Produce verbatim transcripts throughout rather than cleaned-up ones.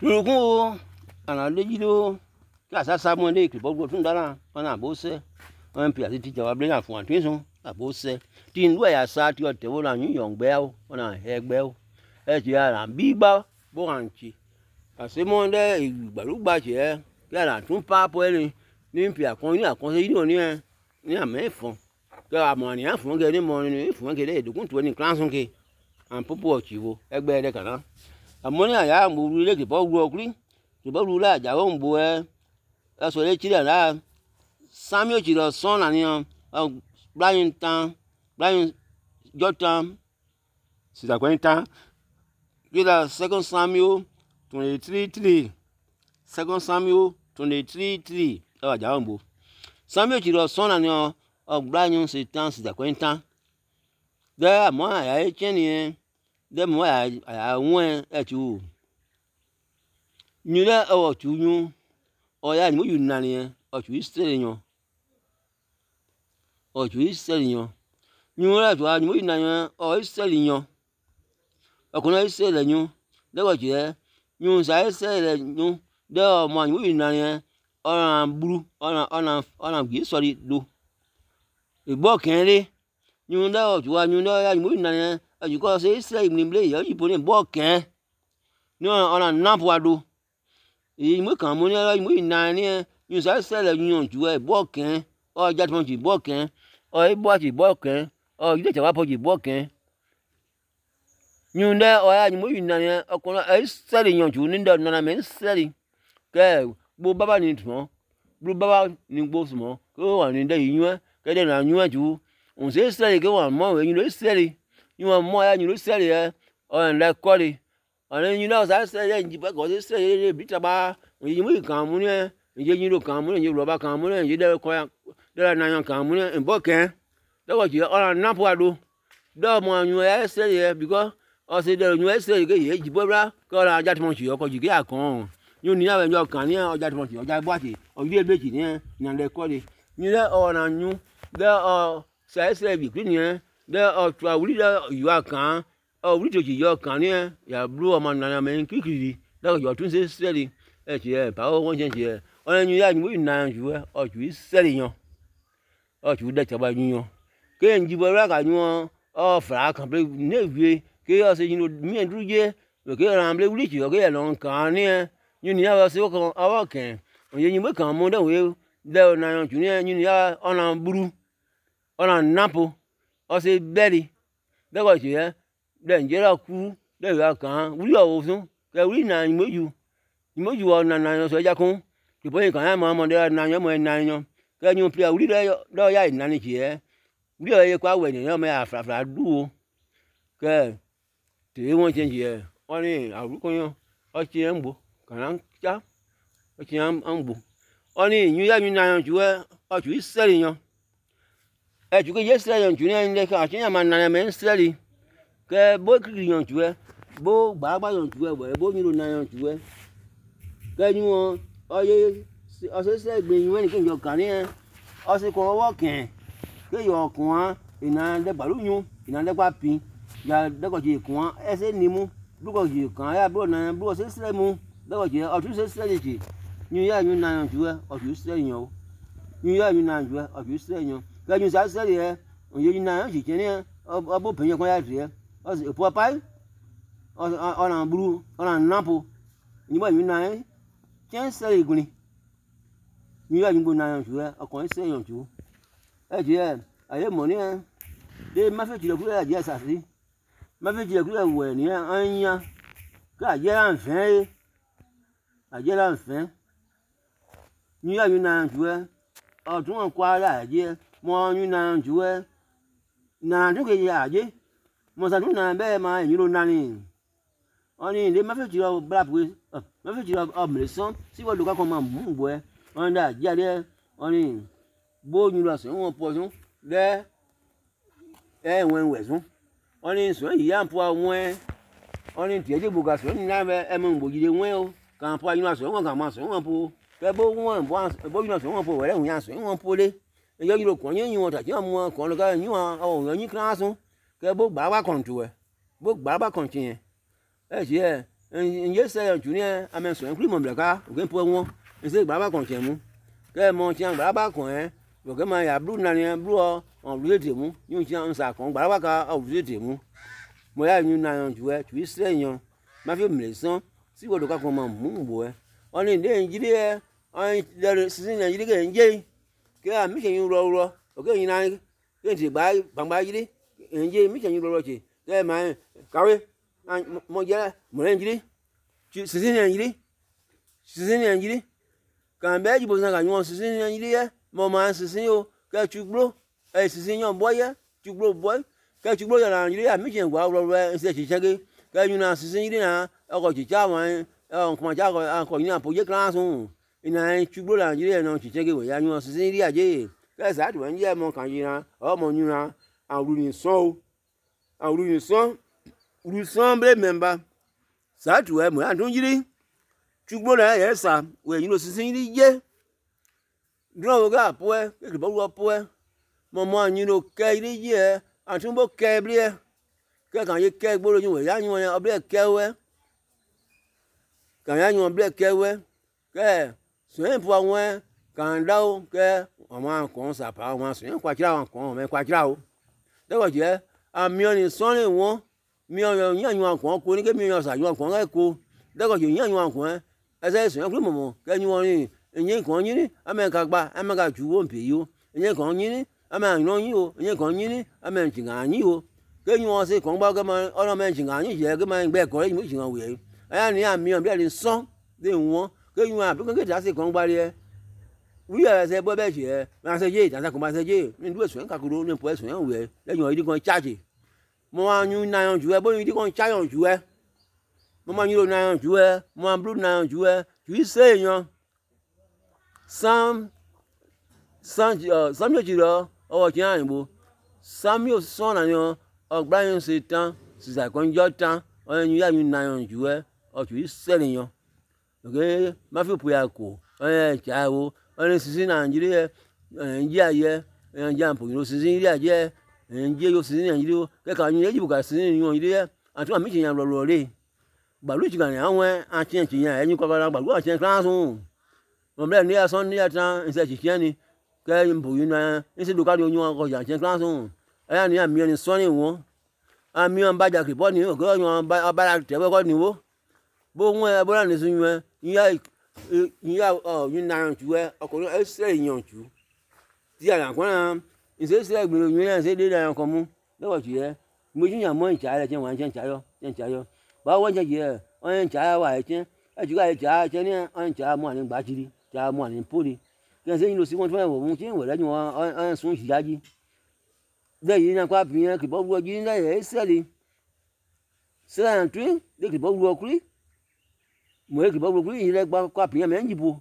Lukun ana lejido ka sa sa mo le ki bo tun dara ona bo se on pi ati ti jawa ble na fun atun sun abo se ti ndu ya sa ti o te wo na yun yon gbe o ona he gbe o e ti ara bi gba bo han ti ase mo de igbalugba ti e ya la tun pa po ni ni pi akon ni akon se ni oni e ni ame fun ke amo ni afun ge ni mo ni fun ge le dukun to ni class sun ke an popo ti wo egbe de kan amoni aya mo ru le ki bo ru okuri ki bo ru la ja wo mbo e e so le ti la Samuel ti lo son na ni Brian tan Brian Jotam sida kwenta kila second Samuel twenty-three three second Samuel twenty-three three e ja wo mbo Samuel ti lo son na ni Brian Satan sida kwenta de amo aya e chen ni de mo ya ya won e tu ni le o tu yun o ya ni mo yun na ni o tu isere yan o tu isere yan yun le tu a ni mo yun na yan o isere yan o ko na isere yun de ko je yun sa isere yun de o mo ni mo yun na yan o ran buru o ran o ran o ran gi sori do igbo kan le yun de o tu a yun de ya ni mo yun na yan you go say say ni ble yo you put in bo kan ni ona napo ado e mo kan mo ni mo na ni you say say le yun ju e bo kan o ja ti mo ji bo kan o e bo ti bo kan o ile te wa po ji bo kan yun de o ya ni mo na ni o ko e se le yun ju ni de na me se le ke bo baba ni tun bo baba ni gbo smo ko wa ni de yun ke de na yun ju on se se le ke wa mo we yun le se le you mo ya you sell here on le kole on you know say say nji pe ko say bi taba yi mu kan mu ni nje yin ro kan mu ni ro ba kan mu ni nje de ko ya de na yan kan mu ni nbo ken de ko ji on na po ado do mo you ya sell here because o say de you sell ke ye ji bo bra ko ra ja ti mo ji o ko ji ke akan you ni awe njo kan ni o ja ti mo ji o ja bo ati o ile meji ni na le kole ni le o na you de o say say bi ni de o tu awuri de you akan o wuri to ji yo kan ni ya blu o ma na me kikiri de yo tun se seli e ti e pa o won chen ti e o ni ya ni mo na ju e o ju seli yan o ju de taba yun ke nji bo ra ka yun o fra kan pe ne vie ke o se yin mi en druje ke ran ble wuri ti o ke lo kan ni e yun ni ya se o kan o kan o ye yin mo kan mo de we de na yan ju ni yun ya ona buru ona napo o se beri de ko ti e de nje ra ku de ya kan wuri o fun ke wuri na ni moju ni moju o na na so ja kun ki bo yin kan ya mo mo de na yan mo na yan ke ni pi wuri de do ya na ni ti e wuri o ye kwa we ni yan me afra afra du o ke ti won chen ji e o ni aru ko yan o ti en gbo kan ja o ti an gbo o ni yun ya yun na yan ju e o ju seri yan e ju ke ye seri yan ju ni en le ka ti yan ma na me seri ke bo kiri yan ju e bo gba gba yan ju e bo bo ni ro na yan ju e ke ni won o ye o se se gbe yun ni ke jo kan ni e o se ko wo kan ke yo kun ina de balu yun ina de pa pin ya de ko ji kun e se ni mu du ko ji kan ya bro na bro se se mu de ko ji o tu se se ji ni ya yun na yan ju e o tu se yan o ni ya yun na ju e o tu se yan ke yun sa se le o ye yun na yan ji chen ni o bo pin yan ko ya ti e o se po pai o o na buru o na napo ni mo yun na e chen se le gun ni ni ya yun go na yan ju e o ko se yan ju e ji e aye mo ni e de ma fe ti le ku ya je sa si ma fe ti le ku ya we ni an yan ka je ran fen e a je ran fen ni ya yun na yan ju e o tun ko ara je mo yun na yan ju e na tun ke ya je mo sa tun na be ma yin ro na ni oni le ma fe ti lo bra pe ma fe ti lo o mle son si wo do ka ko ma mu bo e on da je de oni bo yun lo so won po sun le e wen we sun oni so yi an po won oni ti e je bo ga so ni na be e mo bo jide won o kan po yun so won kan ma so won po ke bo won bo bo yun so won po we le won yan so won po le e yo yiro kon yin won ta ti mo kon lo ka yin o yan yin kan sun ke bo gba wa kon tu e bo gba ba kon ti yen e ti e nje se yon chu ni ame so en kri mo blaka o ke po won nse gba ba kon chen mu ke mo chen gba ba kon eh o ke ma ya blu na ni blu o on blu de mu yun chen nsa kon gba ba ka o blu de mu mo ya yun na yon chu e chu se yon ma fi mle son si wo do ka kon ma mu bo e oni de njiri e on de sisin njiri ke nje ke a mi chen yun ro ro o ke yin na ke ti gba gbangba yiri nje mi chen yun ro ro che ke ma kawe mo je mo le njiri sisin njiri sisin njiri kan be ji bo san ka yun sisin njiri e mo ma sisin o ke chugbo e sisin yan boy e chugbo boy ke chugbo yan njiri a mi chen gba ro ro se chi chege ke yun na sisin njiri na o ko chi cha wan on kuma ja ko an ko yin apo je class un ina chugbo la njiri na chi chege we ya yun sisin njiri aje ke sa tu nje mo kan yin na o mo yun na an ru ni so o an ru ni so ru so bre member sa tu e mo an tun njiri chugbo na ye sa we yin lo sisin njiri je dro ga po e ke bo ru po e mo mo yin lo ke ri je an tun bo ke bre e ke kan ye ke gboro yin we ya yin o bre ke we kan ya yin bre ke we ke so en po awon kan da o ke àwọn kan sa pa àwọn so en kwa kira àwọn kan me kwa kira o de ko je ami oni so le won mi o yan yan kan ko ni ke mi yan sa yan kan e ko de ko je yan yan kan e se so en kuri momo ke yin won ni yin kan yin ni ame ka gba ame ka ju wo npe yo yin kan yin ni ame an yin o yin kan yin ni ame n jinga yin o ke yin won se kan gba ke ma ono me jinga yin je ke ma gbe ko yin mo jinga we aya ni ami on bi le so de won ke yin wa bi ke ta se kan gba re wi ya se bo be je ma se je ta se ko ma se je ni du so en ka kuro ni po so en we le yin odi kan charge mo wa yun na yan ju e bo yin di kan charge ju e mo ma yin na yan ju e mo ma blue na yan ju e ju se yan sam sam sam yo ji ro owo ti an bo sam yo so na yan ogba yin se tan si sa kon jo tan o yin ya yun na yan ju e o ju se le yan okay ma fi po ya ko eh cha o oni sisin Nigeria nje aye nje ampo yo sisin ri aje nje yo sisin Nigeria ke ka yin ejibu ka sisin yin Nigeria atu ami tin yan lo lo re gbalu ti kan àwọn an tin tin yan eyin ko ba gbalu an tin class un mo ble ni ason ni atan nse ti kian ni ke mbo yin na nse do ka do yun ko yan tin class un aya ni ami ni so ni won ami on ba ja ke bo ni o ko yan ba ba te ko ni wo bo won e bo la ni sun yun yin ya o yin na yan ju e okunrin e se yan ju ti ara kan nse se gbin yin yan se de yan kan mu lo ju e mo yin yan mo n cha le chen wan chen cha yo chen cha yo ba won je je on n cha wa e chen e ju ga e cha chen ni on cha mo ani gba jiri cha mo ani poli ke se yin lo si won tun e wo mu chen we le ju won on sun si jaji de yin na kwa bi yan ki bo wo ji na e se le se an tun de ki bo wo kuri mo e ki bo kuri yin le gba kwa bi yan me njibo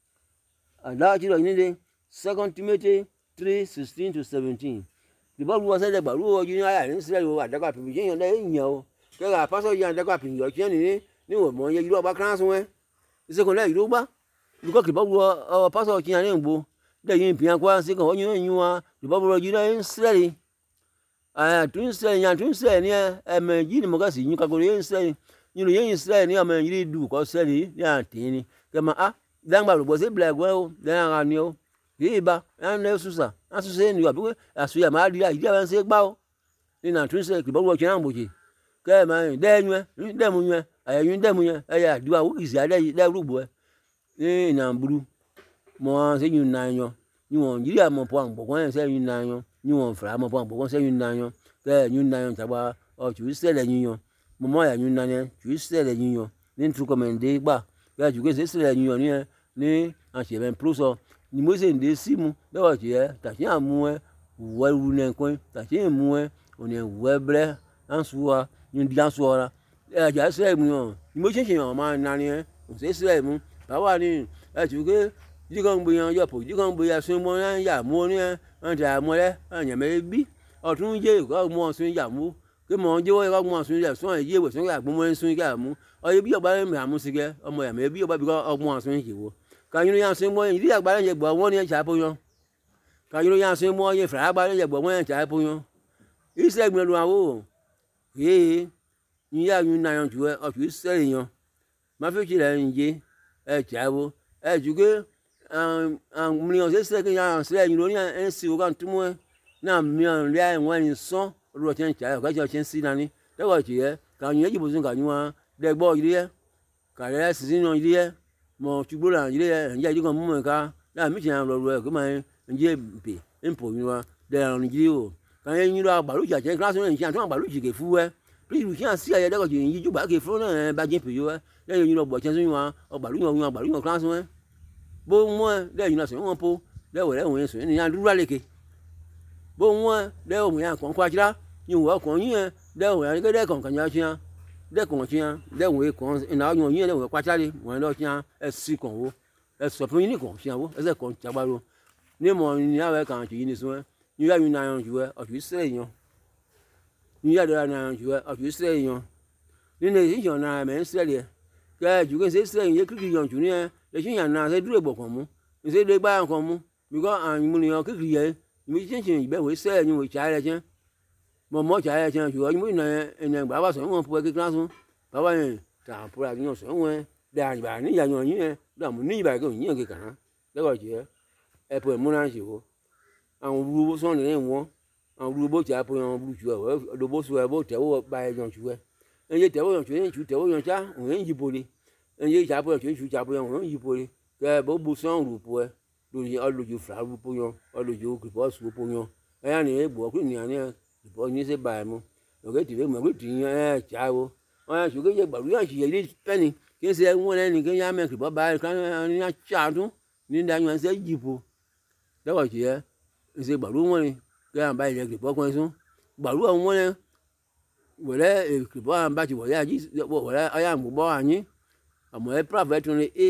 ala ji ro ni de second Timothy three sixteen to seventeen ki bo wo se le gba ru o ji ni aya ni se lo adaka bi yin le yan o ke ga pastor yan adaka bi yo chen ni ni wo mo ye iro ba kan sun e se ko le iro ba bi ko ki bo wo pastor chen ni ngbo de yin bi yan kwa se ko yin yin wa ki bo wo ji le se le ah tun se yan tun se ni e me ji ni mo ga si yin ka go yin se yin lo yin se ni ame yin du ko se ni ni antin ni ke ma ah dan gba lo se black we o dan ara ni o yi ba an le susa an su se ni wa bi asu ya ma ri ide ba se gba o ni na tun se ki bo wo chen an bo ji ke ma de yun de mu yun aye yun de mu yun aya diwa wo isi ade de rugbo e ni na buru mo se yun na yan ni won Nigeria mo po an bo kon se yun na yan ni won fra mo po an bo kon se yun na yan ke yun na yan tagba o ju se le yun yan mo mo ya yun na yan ju se le yun yan ni tru komende gba ya ju ke se se le yun yan ni ni an se ben pro so ni mo se nde si mu be wa je ta ti amu e wo ru ne kon ta ti mu e oni we bre an suwa ni di an suwa e ja se mu yan ni mo se se yan ma na ni e o se se mu ba wa ni e ju ke ji kan gbe yan yo po ji kan gbe ya sun mo yan ya mo ni e an ja mo le an yan me bi otun je ko mo sun ya mu ke mo je wo ko mo sun ya sun ye we sun ya gbo mo sun ya mu o ye bi ogba me amu sige omo ya me bi ogba bi ko ogmo sun ye wo ka yin yan sun mo yin ri agba ye gbo won ni cha po yan ka yin yan sun mo ye fra agba ye gbo won cha po yan ise gbin lu awo ye yin ya yin na yan ju e o ju se yan ma fi chi le nje e chavo e juge an an mlion se se ke ya se yin lo ni en si o kan tumo na mlion le en wan so ro chen cha ka jo chen si na ni de ko chi ye ka yin ji bo sun ka yin wa de gbo yi ye ka le si sin no yi ye mo chugbo la yi ye nja ji kan mu ka na mi chen lo ro ko ma nje pe impo yin wa de ran ji o kan ye yin lo agbalu ja chen class yin chen tun agbalu ji ke fu we pri ru chen si ye de ko ji yin ju ba ke fu na ba jin pe yo le yin lo gbo chen sun wa agbalu yin agbalu yin class we bó wọn lẹ́yìn náà sọ̀rọ̀ wọn po lẹ́wọ̀ lẹ́wọ̀n yẹn sọ̀rọ̀ ní yàn dúró lẹ́kẹ̀ bó wọn lẹ́wọ̀ yẹn kàn kó àjẹrà yìí wọ́n kàn yín yẹn lẹ́wọ̀ yẹn gẹ́gẹ́ kàn kàn yẹn tiẹ́ lẹ́kàn tiẹ́ lẹ́wọ̀n yẹn kàn ìnà ọ̀yàn yín lẹ́wọ̀n pàtà lé wọ́n lọ́ tiẹ́ ẹ sì kàn wó ẹ sọ̀ fún yín ní kàn tiẹ́ wó ẹsẹ̀ kàn tsagbaro ní mọ̀ ní yàrá kàn tì yín ní sùn ní yàrá yín náà jù ẹ ọ̀tún ìsirẹ̀ yàn ní yàrá náà jù ẹ ọ̀tún ìsirẹ̀ yàn nínú ìyàn náà mẹ́ ń sirẹ̀ kẹ́ jù kẹ́ ń sirẹ̀ yẹn kíkì yàn jù ní ẹ lẹ́sìn yàn náà ṣe dúró ìbọ̀ kàn mú nse de gba nǹkan mu because àwọn ìmúniyàn kékeré yẹn ìmú chinchin ìgbẹ́wò sẹ́ẹ̀ ni wò ìtsá yẹn tiẹ́ mọ̀ mọ́ ìtsá yẹn tiẹ́ ṣùgbọ́n ìmú ìnà ẹ̀nà ìgbà wà sọ̀rọ̀ wọn fún ẹ kékeré sún bàbá yẹn tà àpòrò àdúyàn sọ̀rọ̀ wọn dẹ̀ àyìnbá níyà yàn yín yẹn dààmú níyìnbá yẹn kò yín yẹn kékeré hàn lẹ́kọ̀ọ́ tiẹ́ ẹ̀pọ̀ ìmúná ṣe wò àwọn wúwo sọ̀rọ̀ lẹ́yìn wọn àwọn wúwo bó ti àpò yàn wúwo tù ẹ̀ lóbó sọ ẹ̀ bó tẹ̀wọ́ bá ẹ̀ yàn tù ẹ̀ ẹ̀yẹ tẹ̀wọ́ yàn tù ẹ̀ tù tẹ̀wọ́ yàn tsá òun yẹn yí poli ẹ̀yẹ ìtsàpọ̀ yàn tù ẹ̀ tù tsàpọ̀ yàn òun yí poli kẹ́ bó bu sọ̀rọ̀ rù po ẹ̀ lórí ọlójú fúlàrú pọ́yán ọlójú kìpọ́sù pọ́yán ẹ̀yà ni ẹ̀ bọ̀ kí nìyẹn ní kìpọ́ ní sẹ́ báyìí mu lọ́kẹ́ tìfẹ́ mọ̀ kí tìyẹn ẹ̀ tsá o ọ̀yà sùkè yẹ gbàlú yàn sìyẹ ní pẹ́ni kí ẹ sẹ́ wọ́n lẹ́ni kí ẹ yà mẹ́ kìpọ́ báyìí ká ní tsá tún ní dáyọ̀ ẹ̀ sẹ́ jì po lọ́kọ̀ tìyẹ ẹ̀ sẹ́ gbàlú wọn ni kí ẹ̀ bá ilẹ̀ kìpọ́ kọ́ ẹ̀ sún gbàlú wọn wọn wọlé kìpọ́ àwọn bá ti wọlé ọ̀yà àmúbọ̀ àyín àmọ́ ẹ̀ pàfẹ́ tún ní é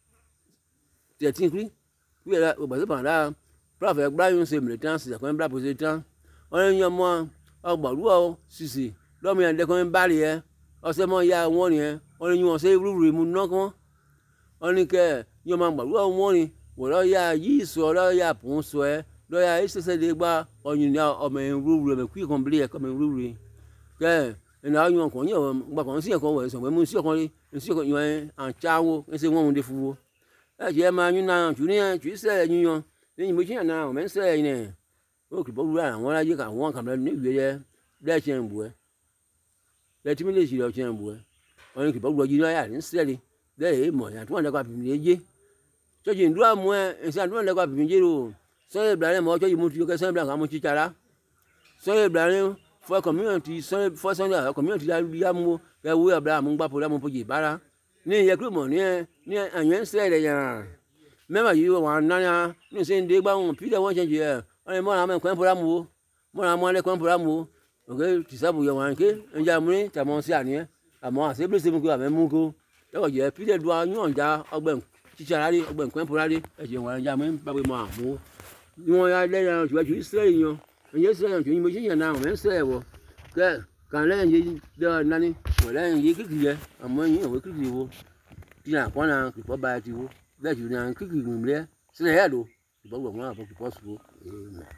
tẹ̀tí kiri oui là au bas pendant prof avec bla yon se militant c'est quand même bla poser temps on y a moi au bas ou si si l'homme il y a quand même barrière on se moi il y a one hein on y on se rouvre mon non comment on est que y a man bas ou on y voilà il y a yi so là il y a pon so là il y a c'est c'est des bas on y a on me rouvre me qui complet comme rouvre que et là on qu'on y on ba qu'on si qu'on ouais so même si qu'on si qu'on y en chao c'est moi on des fou ẹ jẹ́ máa yún náà jù ní ẹ jù sẹ́ẹ̀ yún yan lẹ́yìn méjì yàn náà ọ̀mẹ́ ń sẹ́ẹ̀ yìí nẹ̀ ó kì í bọ́ wúrà àwọn aráyé kà wọ́n kà mẹ́rin ní ìwé yẹ lẹ́ẹ̀kyẹ́ ń bù ẹ́ lẹ́ẹ̀tí mi lè ṣe lọ́ọ̀kyẹ́ ń bù ẹ́ wọ́n ní kì í bọ́ wúrà yìí náà yà ní sẹ́ẹ̀lì lẹ́yìn èèmọ̀ yàtọ̀ wọn lẹ́kọ̀ọ́ àpèmí yé tsọ́jì ń dúró àmú ẹ ẹ̀sìn àdúrà lẹ́kọ̀ọ́ àpèmí yé o sọ́yìn ìbìlẹ̀ mọ́ tsọ́jì mú tu kẹ́ sọ́yìn ìbìlẹ̀ kà mú tsi tsara sọ́yìn ìbìlẹ̀ fọ́ community fọ́ sọ́yìn community yà mú kẹ́ wú ìbìlẹ̀ àmú gbàpọ̀ lẹ́mú pọ̀jì ìbára ní ìyẹ́kúrò mọ̀ ní ẹ ní àyẹ̀ ń sẹ́ẹ̀lẹ̀ yàn mẹ́wàá yìí wọ́n nánà ní sẹ́yìn dé gbà wọn pílẹ̀ wọ́n ṣẹ̀jẹ̀ ẹ̀ wọ́n ní mọ́ra mẹ́kọ́ ẹ̀ńpọ̀ra mu o mọ́ra mọ́ alẹ́ kọ́ ẹ̀ńpọ̀ra mu o òkè tìṣàbù yẹ̀ wọ́n ké ẹ̀ńjà múni tàmọ́ sí àníyẹ àmọ́ àṣẹ́bílẹ̀ sẹ́mu kó àmẹ́ mú kó lọ́wọ́ jẹ́ pílẹ̀ do yọ̀n já ọgbẹ́ tíṣàrà rí ọgbẹ́ nǹkan ẹ̀ńpọ̀ra rí ẹ̀jẹ̀ wọn ẹ̀ńjà múni bàbá mọ́ àmú ni wọ́n yà lẹ́yìn àwọn ṣùgbọ́n ṣùgbọ́n sẹ́yìn yan ẹ̀yẹ sẹ́yìn ṣùgbọ́n mo ṣe yàn náà ọ̀mẹ́ sẹ́yìn wọ kẹ́ kàn lẹ́yìn yìí dẹ́wọ̀ nání wọ̀ lẹ́yìn yìí kíkì yẹ àmọ́ yìí òwe kíkì wo tí a kọ́ náà kìpọ́ báyìí ti wo bẹ́ẹ̀ jù ní àwọn kíkì gbìmìlẹ́ sílẹ̀ yẹ́ lò ìbọ̀gbọ̀n wọn àbọ̀ kìpọ́ sùn.